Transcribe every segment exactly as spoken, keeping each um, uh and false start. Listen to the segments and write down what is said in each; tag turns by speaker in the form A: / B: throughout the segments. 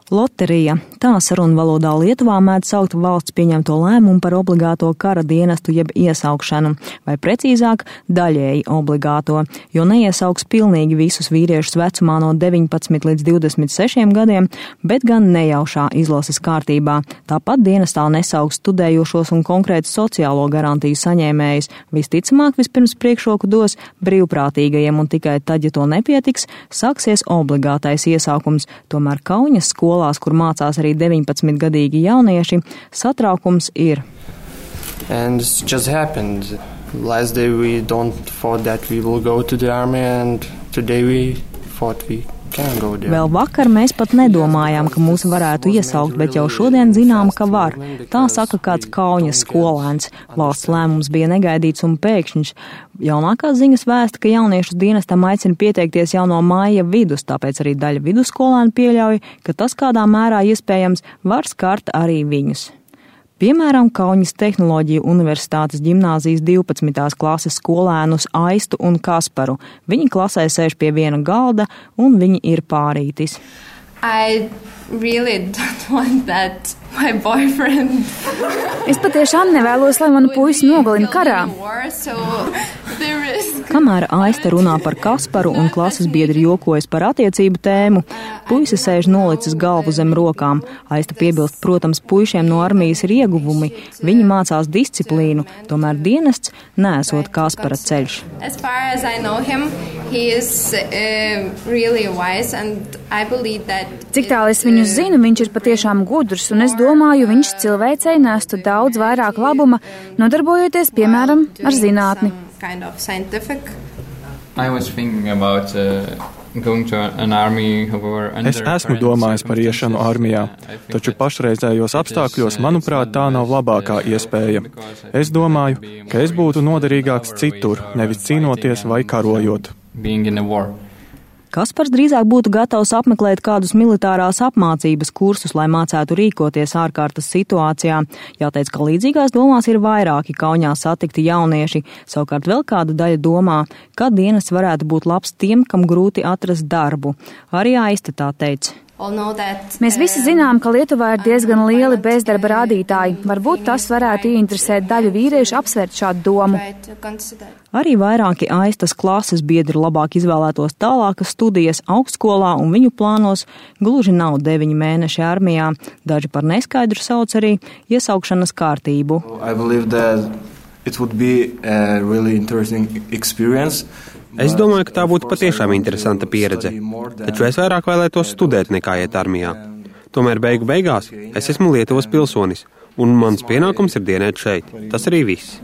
A: Loterija. Tā sarunvalodā Lietuvā mēdz saukt valsts pieņemto lēmumu par obligāto kara dienestu jeb iesaukšanu, vai precīzāk daļēji obligāto, jo neiesauks pilnīgi visus vīriešus vecumā no deviņpadsmit līdz divdesmit sešiem gadiem, bet gan nejaušā izlases kārtībā. Tāpat dienestā nesauks studējošos un konkrēti sociālo garantiju saņēmējus. Visticamāk vispirms priekšroku dos brīvprātīgajiem, un tikai tad, ja to nepietiks, sāksies obligātais iesaukums. Tomēr Kauņas skolās, kur mācās arī deviņpadsmitgadīgi jaunieši, satraukums ir.
B: And this just happened. Last day we don't thought that we will go to the army, and today we thought we can go there.
A: Vēl vakar mēs pat nedomājām, ka mūs varētu iesaukt, bet jau šodien zinām, ka var. Tā saka kāds Kauņas skolēns. Valsts lēmums bija negaidīts un pēkšņš. Jaunākās ziņas vēsta, ka jauniešu dienestam aicina pieteikties jau no māja vidus, tāpēc arī daļa vidusskolēnu pieļauj, ka tas kādā mērā iespējams var skart arī viņus. Piemēram, Kauņas Tehnoloģiju universitātes ģimnāzijas divpadsmitās klases skolēnus Aistu un Kasparu. Viņi klasē sēž pie viena galda un viņi ir pārītis.
C: I really don't want that my boyfriend.
D: Es patiešām nevēlos, lai manu puisi nogalina karā.
A: Kamēr Aiste runā par Kasparu un klases biedri jokojas par attiecību tēmu, puisi sēž nolicis galvu zem rokām. Aiste piebilst, protams, puišiem no armijas ir ieguvumi. Viņi mācās disciplīnu, tomēr dienests neesot Kaspara ceļš.
C: As far as I know him, he is uh, really wise, and I believe that.
D: Cik tālu es viņu zinu, viņš ir patiešām gudrs, un es domāju, viņš cilvēcei nestu daudz vairāk labuma, nodarbojoties, piemēram, ar zinātni.
C: Kind of scientific.
E: I was thinking about uh, going to an army, however, under
F: Es esmu domājis par iešanu armijā, taču pašreizējos apstākļos, manuprāt, tā nav labākā iespēja. Es domāju, ka es būtu noderīgāks citur, nevis cīnoties vai karojot.
E: being in a war.
A: Kaspars drīzāk būtu gatavs apmeklēt kādus militārās apmācības kursus, lai mācētu rīkoties ārkārtas situācijā. Jāteic, ka līdzīgās domās ir vairāki Kauņā satikti jaunieši. Savukārt vēl kāda daļa domā, ka dienests varētu būt labs tiem, kam grūti atrast darbu. Arī Aiste tā teica.
D: Mēs visi zinām, ka Lietuvā ir diezgan lieli bezdarba rādītāji. Varbūt tas varētu ieinteresēt daļu vīriešu apsvērt šādu domu.
A: Arī vairāki Aistas klases biedri labāk izvēlētos tālākas studijas augstskolā, un viņu plānos gluži nav deviņi mēneši armijā. Daži par neskaidru sauc arī iesaukšanas kārtību.
B: It would be a really interesting experience.
G: Es domāju, ka tā būtu patiešām interesanta pieredze, taču es vairāk vēlētos studēt nekā iet armijā. Tomēr beigu beigās es esmu Lietuvas pilsonis, un mans pienākums ir dienēt šeit. Tas arī viss.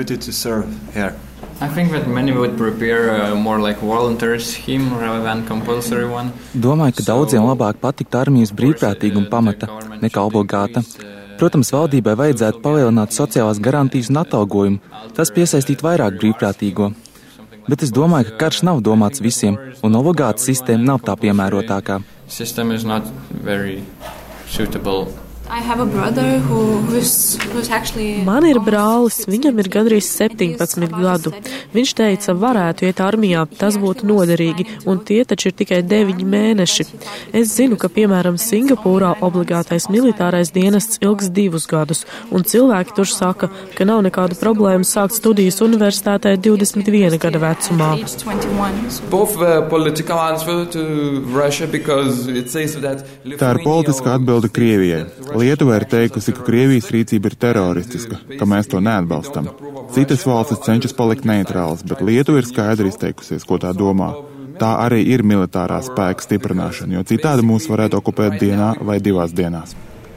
E: I think that many would prepare uh, more like volunteer scheme rather than compulsory one.
H: Domāju, ka daudziem labāk patiktu armijas brīvprātīguma pamata nekā obligāta. Protams, valdībai vajadzētu palielināt sociālās garantijas un atalgojumu. Tas piesaistīt vairāk brīvprātīgo. Bet es domāju, ka karš nav domāts visiem, un obligāta sistēma nav tā piemērotākā.
E: System is not very suitable.
C: I have a brother who, who's, who's actually...
I: Man ir brālis, viņam ir gandrīz septiņpadsmit gadu. Viņš teica, varētu iet armijā, tas būtu noderīgi, un tie taču ir tikai deviņi mēneši. Es zinu, ka, piemēram, Singapūrā obligātais militārais dienests ilgs divus gadus, un cilvēki tur saka, ka nav nekādu problēmu sākt studijas universitātē divdesmit viena gada vecumā.
F: Tā ir politiska atbilde Krievijai. Lietuva ir teikusi, ka Krievijas rīcība ir teroristiska, ka mēs to neatbalstam. Citas valstis cenšas palikt neitrālas, bet Lietuva ir skaidri izteikusies, ko tā domā. Tā arī ir militārā spēka stiprināšana, jo citādi mūs varētu okupēt dienā vai divās dienās.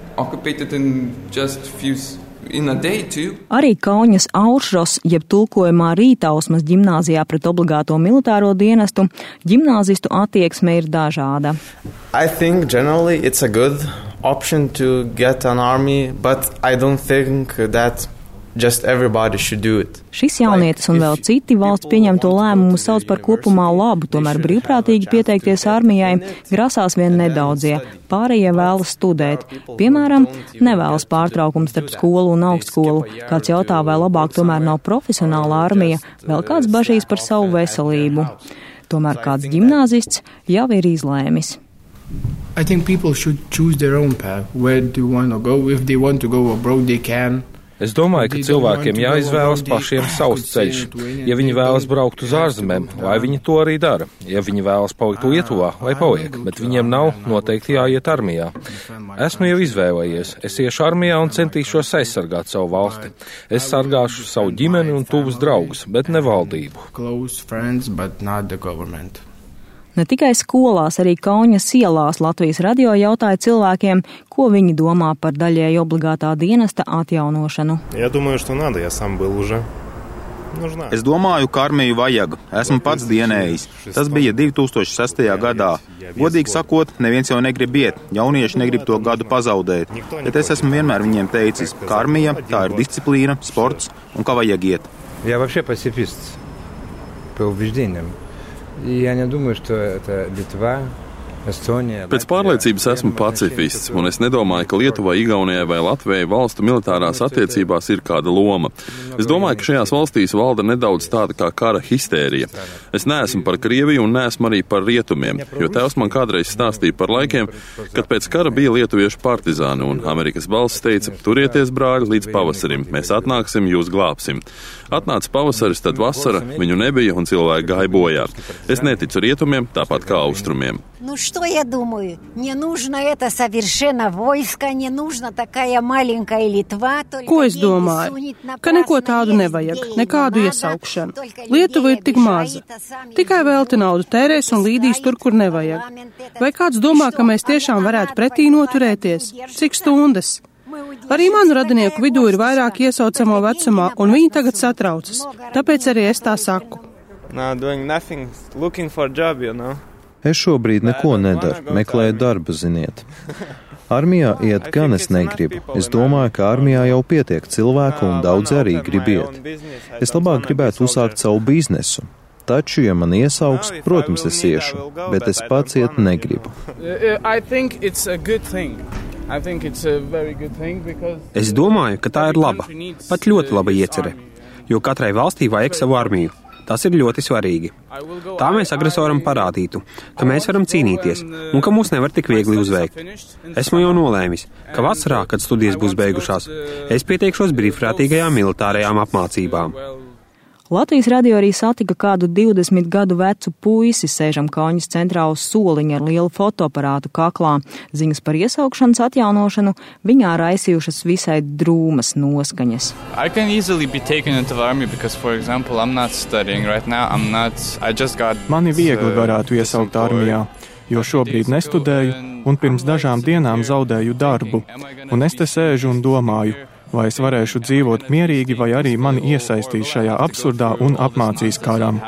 A: Arī Kauņas Auršros, jeb tulkojumā Rītausmas ģimnāzijā pret obligāto militāro dienestu, ģimnāzistu attieksme ir dažāda.
B: I think generally it's a good option to get an army, but I don't think that just everybody should do it.
A: Šis jaunietis un vēl citi valsts pieņemto lēmumu sauc par kopumā labu, tomēr brīvprātīgi pieteikties armijai grasās vien nedaudzie. Pārējie vēlas studēt. Piemēram, nevēlas pārtraukums starp skolu un augstskolu. Kāds jautā, vai labāk tomēr nav profesionāla armija, vēl kāds bažīs par savu veselību. Tomēr kāds ģimnāzists jau ir izlēmis.
J: I think people should choose their own path. Where do you want to go? If they want to go abroad, they can.
K: Es domāju, ka cilvēkiem jāizvēlas pašiem savs ceļš. Ja viņi vēlas braukt uz ārzemēm, lai viņi to arī dara. Ja viņi vēlas palikt Lietuvā, lai paliek, bet viņiem nav noteikti jāiet armijā. Esmu jau izvēlējies. Es iešu armijā un centīšos aizsargāt savu valsti. Es sargāšu savu ģimeni un tuvus draugus, bet ne valdību.
A: Ne tikai skolās, arī Kaunas ielās Latvijas radio jautāja cilvēkiem, ko viņi domā par daļēji obligātā dienesta atjaunošanu.
L: Es domāju, ka armiju vajag. Esmu pats dienējis. Tas bija divi tūkstoši sestajā gadā. Godīgi sakot, neviens jau negrib iet. Jaunieši negrib to gadu pazaudēt. Bet es esmu vienmēr viņiem teicis, ka armija tā ir disciplīna, sports un ka vajag iet.
M: Я вообще пацифист по убеждениям. Я не думаю, что это Литва, Estonija.
N: Pēc pārliecības esmu pacifists, un es nedomāju, ka Lietuvai, Igaunijai vai Latvijai valstu militārās attiecībās ir kāda loma. Es domāju, ka šajās valstīs valda nedaudz tāda kā kara histērija. Es neesmu par Krieviju un neesmu arī par rietumiem, jo tēvs man kādreiz stāstīja par laikiem, kad pēc kara bija lietuviešu partizāni, un Amerikas balss teica, turieties, brāļi, līdz pavasarim, mēs atnāksim, jūs glābsim. Atnāca pavasaris, tad vasara, viņu nebija un cilvēki gāja bojā. Es neticu rietumiem, tāpat kā austrumiem.
O: Ну что я думаю? Не нужно это совершенно войско, не нужна такая маленькая Литва.
P: Ko es domāju? Ka neko tādu nevajag, nekādu iesaukšanu. Lietuva ir tik maza. Tikai velti naudu tērēs un līdīs tur, kur nevajag. Vai kāds domā, ka mēs tiešām varētu pretī noturēties? Cik stundas? Arī manu radinieku vidū ir vairāk iesaucamo vecumā, un viņi tagad satraucas. Tāpēc arī es tā saku.
Q: No, doing nothing, looking for a job, you know.
R: Es šobrīd neko nedaru, meklēju darbu, ziniet. Armijā iet gan es negribu. Es domāju, ka armijā jau pietiek cilvēku un daudzi arī grib iet. Es labāk gribētu uzsākt savu biznesu. Taču, ja man iesauks, protams, es iešu, bet es pats iet negribu.
G: Es domāju, ka tā ir laba, pat ļoti laba iecerē, jo katrai valstī vajag savu armiju. Tas ir ļoti svarīgi. Tā mēs agresoram parādītu, ka mēs varam cīnīties un ka mūs nevar tik viegli uzveikt. Esmu jau nolēmis, ka vasarā, kad studijas būs beigušās, es pieteikšos brīvprātīgajām militārajām apmācībām.
A: Latvijas radio arī satika kādu divdesmit gadu vecu puisi sēžam Kaunas centrā uz soliņa ar lielu fotoaparātu kaklā. Ziņas par iesaukšanas atjaunošanu viņā raisījušas visai drūmas noskaņas.
E: I can easily be taken into the army because, for example, I'm not studying right now. I'm not, I just got...
S: Mani viegli varētu iesaukt armijā, jo šobrīd nestudēju un pirms dažām dienām zaudēju darbu. Un es te sēžu un domāju, vai es varēšu dzīvot mierīgi, vai arī mani iesaistīs šajā absurdā un apmācīs karām.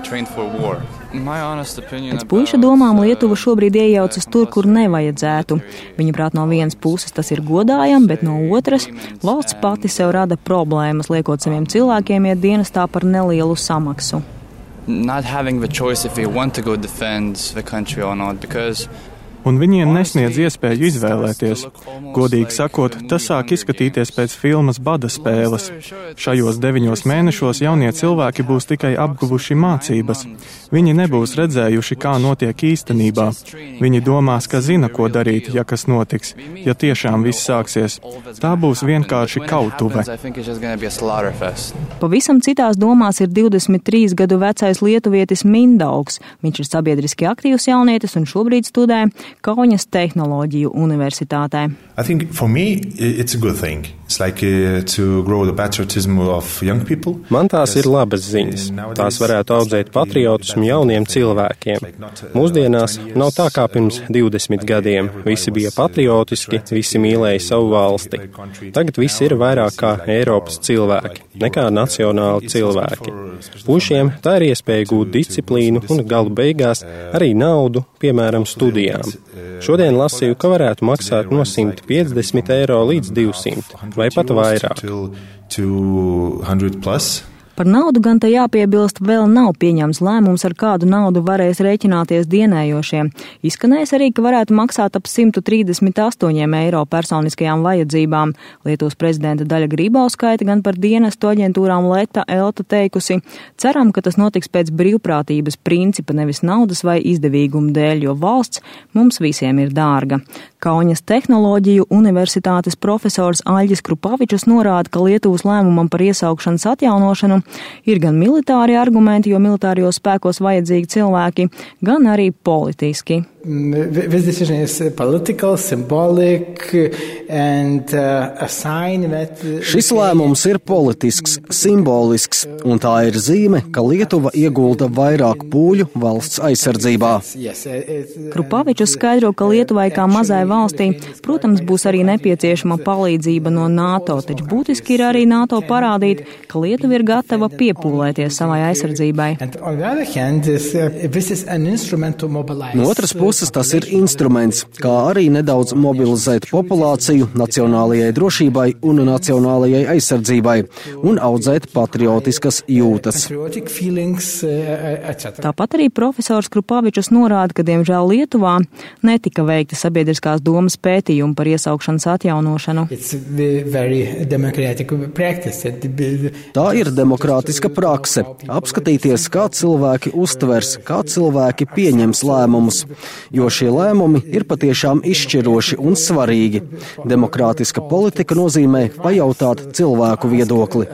A: Pēc puiša domām Lietuva šobrīd iejaucas tur, kur nevajadzētu. Viņaprāt, no vienas puses tas ir godājam, bet no otras valsts pati sev rada problēmas, liekot saviem cilvēkiem iet dienestā par nelielu samaksu.
E: Not having the choice if they want to go defend the country or not, because
S: un viņiem nesniedz iespēju izvēlēties. Godīgi sakot, tas sāk izskatīties pēc filmas Bada spēles. Šajos deviņos mēnešos jaunie cilvēki būs tikai apguvuši mācības. Viņi nebūs redzējuši, kā notiek īstenībā. Viņi domās, ka zina, ko darīt, ja kas notiks, ja tiešām viss sāksies. Tā būs vienkārši kautuve.
A: Pavisam citās domās ir divdesmit trīs gadu vecais lietuvietis Mindaugs. Viņš ir sabiedriski aktīvs jaunietis un šobrīd studē Kaunas Tehnoloģiju universitātē.
T: I think for me it's a good thing. It's like uh, to grow the patriotism of young people.
U: Man tās ir labas ziņas. Tās varētu audzēt patriotismu jauniem cilvēkiem. Mūsdienās nav tā kā pirms divdesmit gadiem. Visi bija patriotiski, visi mīlēja savu valsti. Tagad visi ir vairāk kā Eiropas cilvēki, nekā nacionāli cilvēki. Pušiem tā ir iespēja gūt disciplīnu un galu beigās arī naudu, piemēram, studijām. Šodien lasīju, ka varētu maksāt no simt piecdesmit eiro līdz divsimt, vai pat vairāk.
A: Par naudu gan te jāpiebilst, vēl nav pieņemts lēmums, ar kādu naudu varēs rēķināties dienējošie. Izskanējis arī, ka varētu maksāt ap simt trīsdesmit astoņi eiro personiskajām vajadzībām. Lietuvas prezidenta Daļa Grībauskaite gan par dienestu aģentūrām Leta Elta teikusi: ceram, ka tas notiks pēc brīvprātības principa, nevis naudas vai izdevīguma dēļ, jo valsts mums visiem ir dārga. Kaunas Tehnoloģiju universitātes profesors Aļģis Krupavičus norāda, ka Lietuvas lēmumam par iesaukšanas atjaunošanu ir gan militāri argumenti, jo militārijos spēkos vajadzīgi cilvēki, gan arī politiski.
J: This decision is political, symbolic and a sign that...
D: Šis lēmums ir politisks, simbolisks, un tā ir zīme, ka Lietuva iegulda vairāk pūļu valsts aizsardzībā.
A: Krupavičus skaidro, ka Lietuvai kā mazai valstī, protams, būs arī nepieciešama palīdzība no NATO, taču būtiski ir arī NATO parādīt, ka Lietuva ir gatava piepūlēties savai aizsardzībai.
D: No otras puses, tas ir instruments, kā arī nedaudz mobilizēt populāciju nacionālajai drošībai un nacionālajai aizsardzībai un audzēt patriotiskas jūtas.
A: Tāpat arī profesors Krupavičus norāda, ka diemžēl Lietuvā netika veikta sabiedriskās domas pētījumi par iesaukšanas atjaunošanu.
D: Tā ir demokrātiska prakse - apskatīties, kā cilvēki uztvers, kā cilvēki pieņems lēmumus, jo šie lēmumi ir patiešām izšķiroši un svarīgi. Demokrātiska politika nozīmē pajautāt cilvēku viedokli.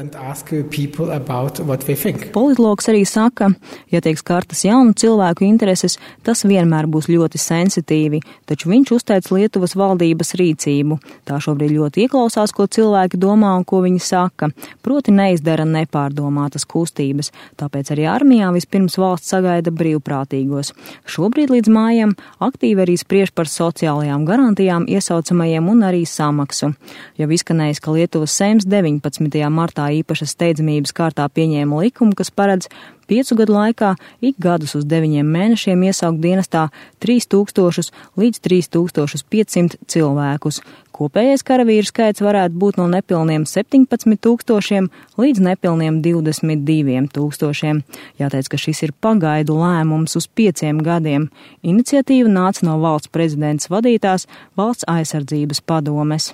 A: Politologs arī saka, ja tiek skartas jaunu cilvēku intereses, tas vienmēr būs ļoti sensitīvi, taču viņš uzteic Lietuvas valdības rīcību. Tā šobrīd ļoti ieklausās, ko cilvēki domā un ko viņi saka, proti neizdara nepārdomātas kustības, tāpēc arī armijā vispirms valsts sagaida brīvprātīgos. Šobrīd līdz mājām aktīvi arī spriež par sociālajām garantijām iesaucamajiem un arī samaksu. Jau izskanējis, ka Lietuvas Seims deviņpadsmitajā martā īpašas steidzamības kārtā pieņēma likumu, kas paredz piecu gadu laikā ik gadus uz deviņiem mēnešiem iesaukt dienestā trīs tūkstošus līdz trīs tūkstoši piecsimt cilvēkus. Kopējais karavīru skaits varētu būt no nepilniem septiņpadsmit tūkstošiem līdz nepilniem divdesmit diviem tūkstošiem. Jāteic, ka šis ir pagaidu lēmums uz pieciem gadiem. Iniciatīva nāca no valsts prezidents vadītās valsts aizsardzības padomes.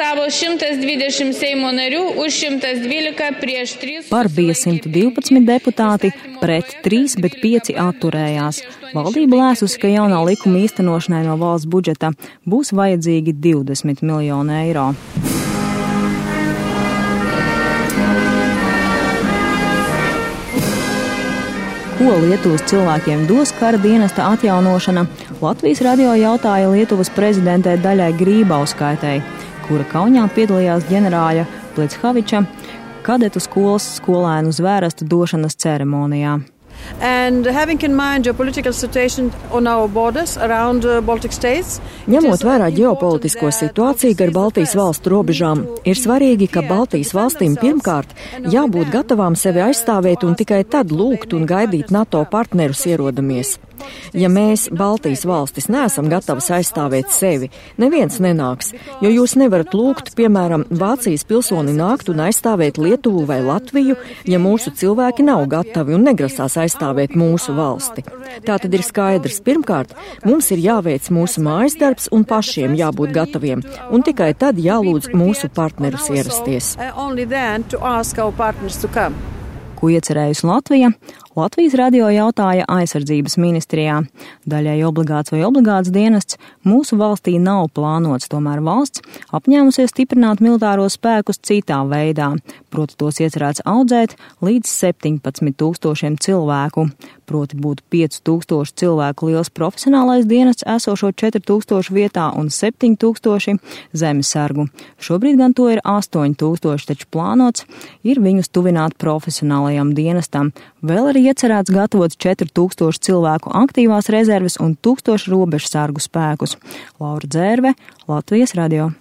A: Par bija simt divpadsmit deputāti, pret trīs, bet pieci atturējās. Valdība lēsusi, ka jaunā likuma īstenošanai no valsts budžeta būs vajadzīgi divdesmit miljoni eiro. Ko Lietuvas cilvēkiem dos kara dienesta atjaunošana, Latvijas radio jautāja Lietuvas prezidentē Daļai Grībauskaitei, kura Kaunijā piedalījās ģenerāļa Plechaviča kadetu skolas skolēnu zvērestu došanas ceremonijā.
V: And having in mind geopolitical situation on our borders around uh, Baltic states.
W: Ņemot vērā ģeopolitisko situāciju gar Baltijas valstu robežām, ir svarīgi, ka Baltijas valstīm pirmkārt jābūt gatavām sevi aizstāvēt un tikai tad lūgt un gaidīt NATO partnerus ierodamies. Ja mēs, Baltijas valstis, neesam gatavas aizstāvēt sevi, neviens nenāks, jo jūs nevarat lūgt, piemēram, Vācijas pilsoni nākt un aizstāvēt Lietuvu vai Latviju, ja mūsu cilvēki nav gatavi un negrasās aizstāvēt mūsu valsti. Tā tad ir skaidrs. Pirmkārt, mums ir jāveic mūsu mājas darbs un pašiem jābūt gataviem, un tikai tad jālūdz mūsu partnerus ierasties.
A: Ko iecerējusi Latvija? Latvijas radio jautāja aizsardzības ministrijā. Daļai obligāts vai obligāts dienests mūsu valstī nav plānots, tomēr valsts apņēmusies stiprināt militāros spēkus citā veidā, proti tos iecerēts audzēt līdz septiņpadsmit tūkstošiem cilvēku, proti būtu pieci tūkstoši cilvēku liels profesionālais dienests esošo četri tūkstoši vietā un septiņi tūkstoši zemesargu. Šobrīd gan to ir astoņi tūkstoši, taču plānots ir viņus tuvināt profesionālajam dienestam. Vēl arī iecerēts gatavot četri tūkstoši cilvēku aktīvās rezerves un tūkstoši robežsargu spēkus. Laura Dzērve, Latvijas radio.